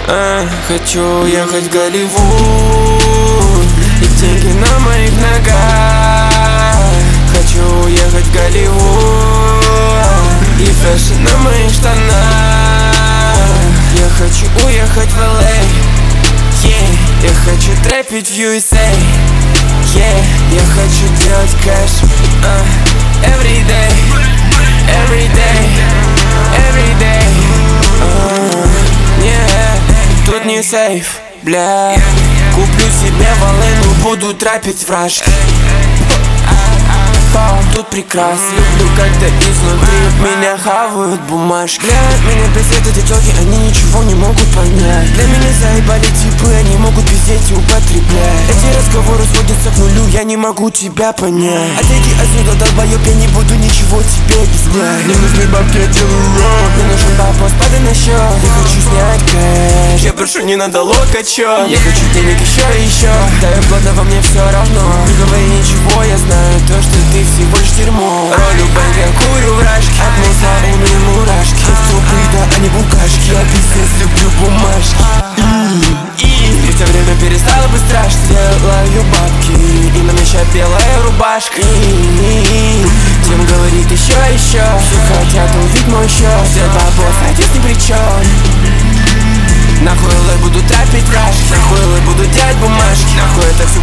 Хочу ехать в Голливуд, и деньги на моих ногах. Хочу ехать в Голливуд, и фэшн на моих штанах. Я хочу уехать в LA, yeah. Я хочу трэпить в USA, yeah. Я хочу делать кэш, every day, every day, every day. Тут не сейф, бля. Куплю себе волыну, буду трапить вражки. Тут прекрасно, люблю, когда изнутри меня хавают бумажки. Бля, меня бесят эти телки, они ничего не могут понять. Для меня заебали типы, они могут пиздеть и употреблять. Эти разговоры сводятся к нулю, я не могу тебя понять. Отойди отсюда, долбоёб, я не буду ничего тебе объяснять. Мне нужны бабки, я делаю рок. Мне нужен бабос, падай на счет. Я хочу снять кэш, я прошу, не надо локачет. Я хочу денег еще и еще. Да и плотно во мне все равно. Не говори ничего, я знаю то, что ты всего лишь дерьмо. Ролю бэнк, я курю вражки. От носа у меня мурашки. Я в трубы, да, а не букашки. Я пиздец люблю бумажки. И в то время перестало быть страшно. Делаю бабки, и на мне ща белая рубашка. Тем говорит еще. Все хотят увидеть мой счет. Все бабос, а здесь ни при чем. Нахуй лай буду трапить вражки. Нахуй лай буду делать бумажки. Нахуй это